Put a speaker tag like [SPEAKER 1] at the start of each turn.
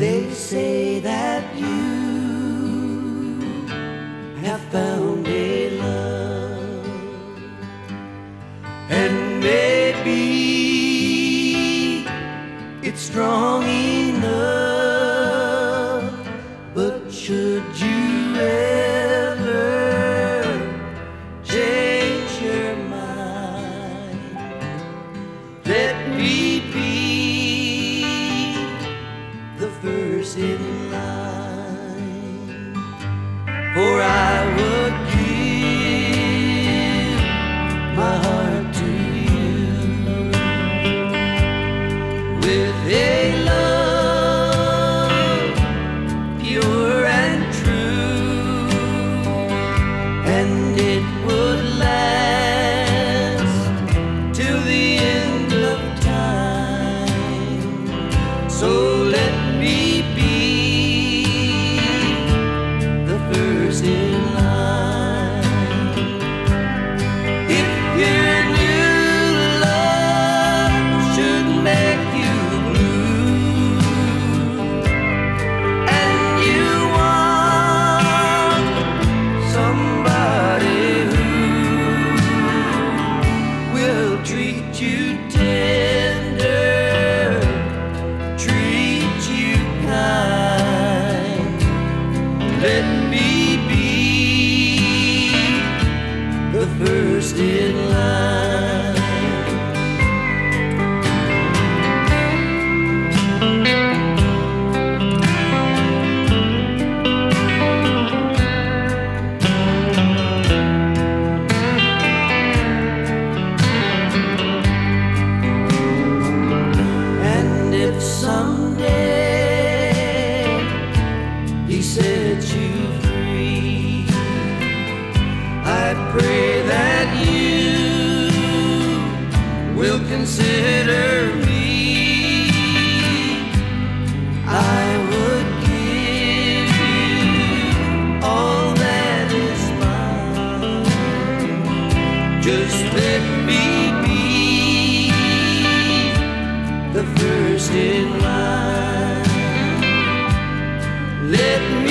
[SPEAKER 1] They say that you have found a love, and maybe it's strong enough, but should you ever change your mind, let me be the first in line, for I would give my heart to you with a love pure and true, and it would last till the end of time. So let me be the first in line. If your new love should make you blue, and you want somebody who will treat you tender, treat you kind, let me be the first in line. And if someday He sets you free, I pray that you will consider me. I would give you all that is mine. Just let me be the first in line. Let